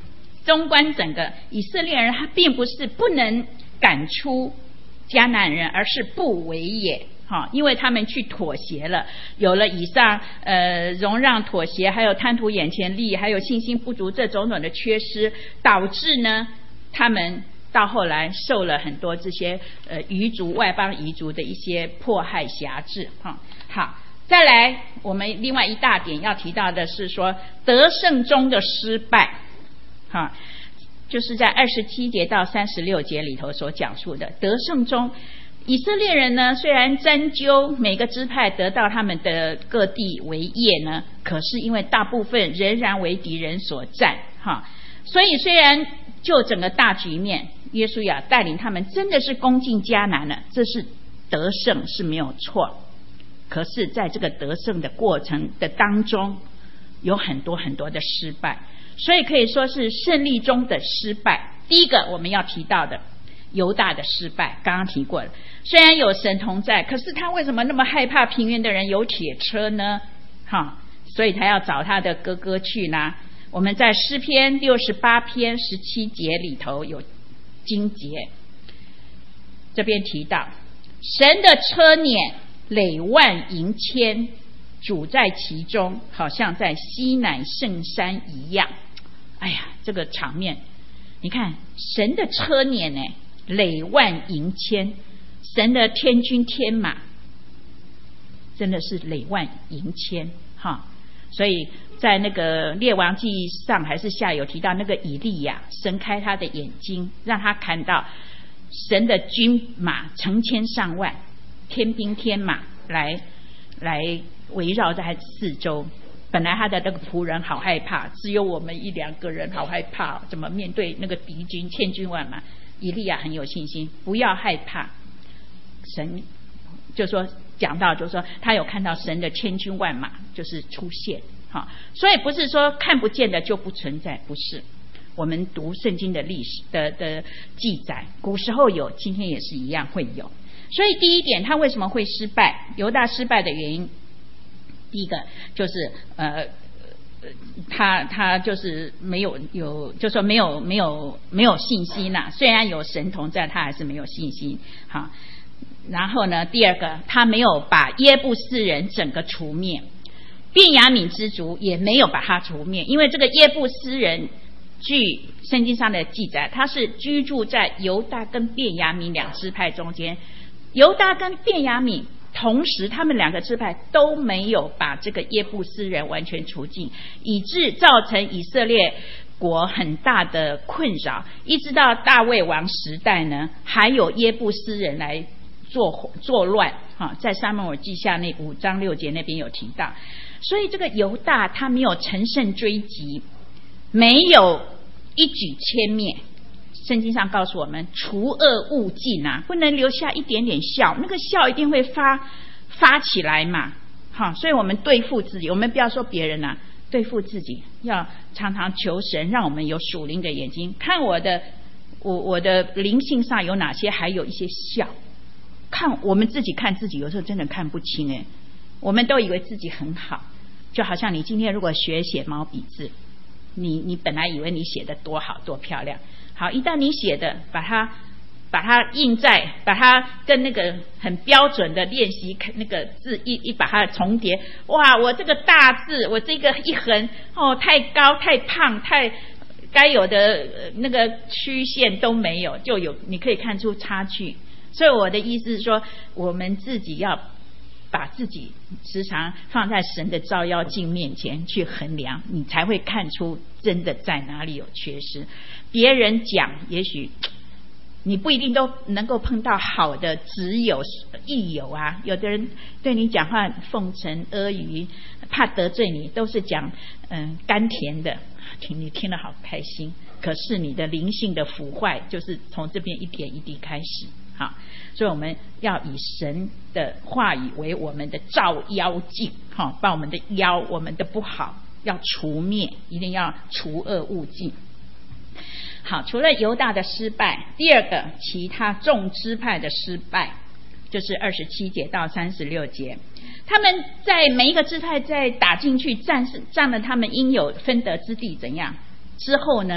纵观整个以色列人，他并不是不能赶出迦南人，而是不为也。哈，因为他们去妥协了，有了以上呃容让、妥协，还有贪图眼前利益，还有信心不足这种种的缺失，导致呢他们到后来受了很多这些呃彝族、外邦彝族的一些迫害辖制。哈，好，再来我们另外一大点要提到的是说得胜中的失败。哈，就是在二十七节到三十六节里头所讲述的得胜中。以色列人呢，虽然沾究每个支派得到他们的各地为业呢，可是因为大部分仍然为敌人所占，哈，所以虽然就整个大局面，约书亚带领他们真的是攻进迦南了，这是得胜是没有错。可是在这个得胜的过程的当中，有很多很多的失败，所以可以说是胜利中的失败。第一个我们要提到的犹大的失败，刚刚提过了。虽然有神同在，可是他为什么那么害怕平原的人有铁车呢？哈，所以他要找他的哥哥去呢。我们在诗篇六十八篇十七节里头有经节，这边提到神的车辇累万银千，主在其中，好像在西乃圣山一样。哎呀，这个场面，你看神的车辇呢，累万银千，神的天军天马真的是累万银千哈。所以在那个列王记上还是下有提到，那个以利亚神开他的眼睛，让他看到神的军马成千上万，天兵天马来来围绕在四周。本来他的那个仆人好害怕，只有我们一两个人好害怕，怎么面对那个敌军千军万马？以利亚很有信心，不要害怕。神就说讲到，就说他有看到神的千军万马就是出现，哈，所以不是说看不见的就不存在，不是。我们读圣经的历史的的记载，古时候有，今天也是一样会有。所以第一点，他为什么会失败？犹大失败的原因，第一个就是呃。他他就是没有有，就说没有没有没有信心啦。虽然有神同在，他还是没有信心。好，然后呢，第二个，他没有把耶布斯人整个除灭，便雅悯之族也没有把他除灭，因为这个耶布斯人，据圣经上的记载，他是居住在犹大跟便雅悯两支派中间，犹大跟便雅悯。同时他们两个支派都没有把这个耶布斯人完全除尽，以致造成以色列国很大的困扰，一直到大卫王时代呢，还有耶布斯人来作作乱，在撒母耳记下那五章六节那边有提到。所以这个犹大他没有乘胜追击，没有一举歼灭。圣经上告诉我们，除恶务尽啊，不能留下一点点笑，那个笑一定会发发起来嘛。好，所以我们对付自己，我们不要说别人啊，对付自己要常常求神，让我们有属灵的眼睛，看我的我我的灵性上有哪些还有一些笑。看我们自己看自己，有时候真的看不清诶，我们都以为自己很好，就好像你今天如果学写毛笔字，你你本来以为你写的多好多漂亮。好，一旦你写的把它把它印在，把它跟那个很标准的练习那个字一一把它重叠，哇，我这个大字，我这个一横哦，太高太胖太该有的那个曲线都没有，就有你可以看出差距。所以我的意思是说，我们自己要把自己时常放在神的照妖镜面前去衡量，你才会看出真的在哪里有缺失。别人讲也许你不一定都能够碰到好的只有益友啊，有的人对你讲话奉承阿谀，怕得罪你，都是讲嗯甘甜的，听你听了好开心，可是你的灵性的腐坏就是从这边一点一滴开始。好，所以我们要以神的话语为我们的照妖镜，好，把我们的妖我们的不好要除灭，一定要除恶务尽。好，除了犹大的失败，第二个其他众支派的失败，就是二十七节到三十六节，他们在每一个支派在打进去占占了他们应有分得之地怎样之后呢，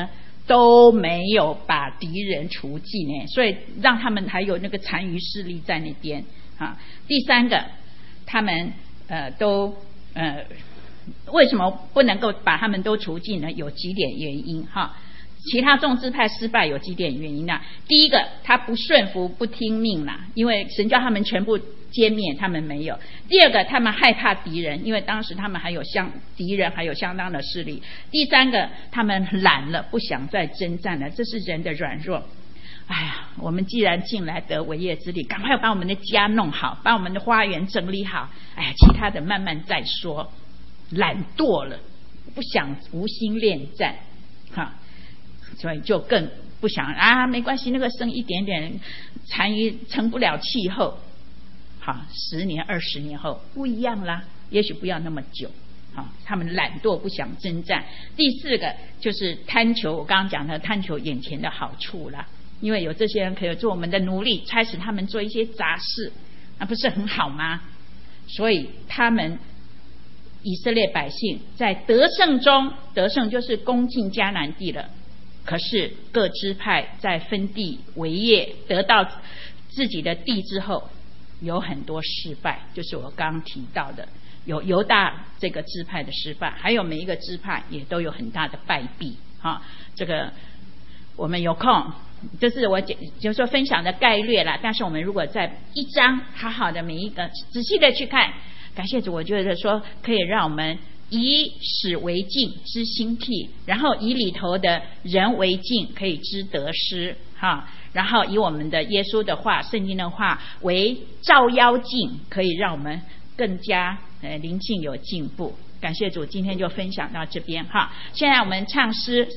都没有把敌人除尽呢，所以让他们还有那个残余势力在那边啊。第三个，他们呃都呃为什么不能够把他们都除尽呢？有几点原因哈。其他众支派失败有几点原因啊。第一个，他不顺服不听命啦，因为神叫他们全部歼灭，他们没有。第二个，他们害怕敌人，因为当时他们还有相敌人还有相当的势力。第三个，他们懒了，不想再征战了，这是人的软弱。哎呀，我们既然进来得为业之力，赶快把我们的家弄好，把我们的花园整理好，哎呀，其他的慢慢再说。懒惰了，不想无心恋战哈，所以就更不想啊，没关系，那个剩一点点残余成不了气候，好，十年二十年后不一样啦，也许不要那么久。好，他们懒惰不想征战。第四个就是贪求，我刚刚讲的贪求眼前的好处啦，因为有这些人可以做我们的奴隶，差使他们做一些杂事，那不是很好吗？所以他们以色列百姓在得胜中，得胜就是攻进迦南地了。可是各支派在分地为业，得到自己的地之后，有很多失败，就是我刚刚提到的，有犹大这个支派的失败，还有每一个支派也都有很大的败弊。哈，这个我们有空，就是我就是说分享的概略啦。但是我们如果在一章好好的每一个仔细的去看，感谢主，我觉得说可以让我们以史为镜，知兴替，然后以里头的人为镜，可以知得失哈。然后以我们的耶稣的话、圣经的话为照妖镜，可以让我们更加呃灵性有进步。感谢主，今天就分享到这边哈。现在我们唱诗。